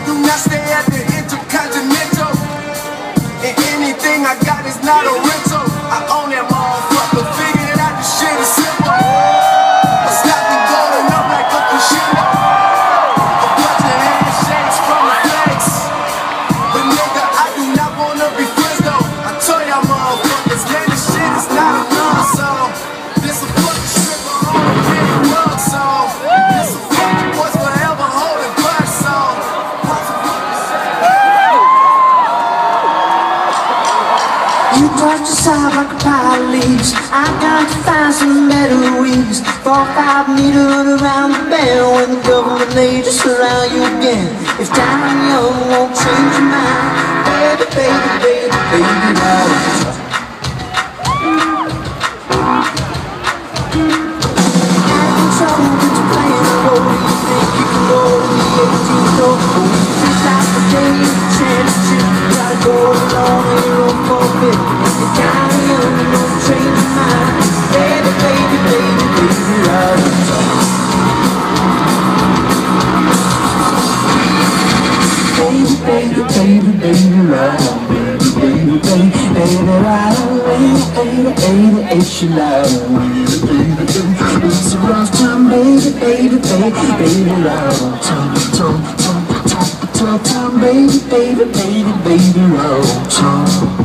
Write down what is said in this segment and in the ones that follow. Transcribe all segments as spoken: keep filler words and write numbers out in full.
do not stay at the Intercontinental, and anything I got is not a rental. I own that motherfucker, figured it out, the shit is simple. My stock been going up like a crescendo. A bunch of handshakes from the flex. But nigga, I do not wanna be friends though. I tell y'all motherfuckers, man, this shit is not a love song. This a fucking stripper on a big love song. This a fucking boys forever holding blood song. You tossed aside like a pile of leaves. I got to find some better weeds. Four, five meters around the bend when the government they just surround you again. If dying young won't change your mind, baby, baby, baby, baby, now. Baby, baby, baby, ride on, baby, baby, baby, baby, ride on, baby, baby, baby, it's your love, baby, baby, baby, it's a rough time, baby, baby, baby, baby, ride on, time, time, time, time, time, time, baby, baby, baby, baby, ride on, time.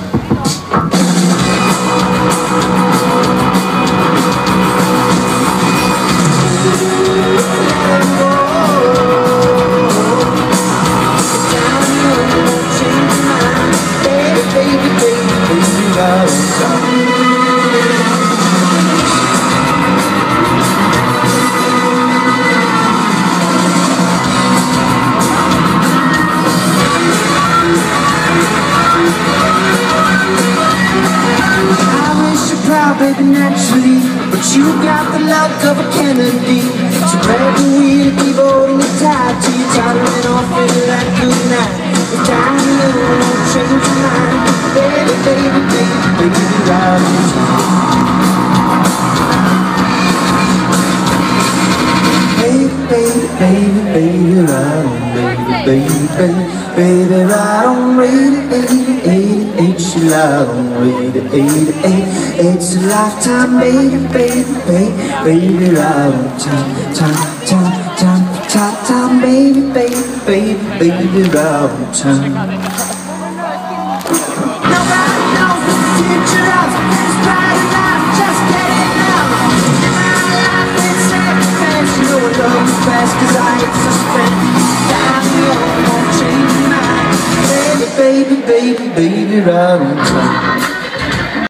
Baby, naturally, but you got the luck of a Kennedy. So grab the wheel, keep holding it tight till you're toddling off into that good night. If time alone won't change your mind, baby, baby, baby, baby, ride on time. Baby, baby, baby, baby, ride on, baby, baby, baby, baby, ride on, baby, baby, baby, it's your love on, baby, baby, baby. It's a lifetime, baby, baby, baby, baby, ride on time, time, time, time, time, time, baby, baby, baby, baby, ride on time. Nobody knows what the future of this part of life, just get it now. My life is sacrifice, you know I love you fast, cause I ain't suspect. Down the road won't change your mind, baby, baby, baby, baby, ride on time.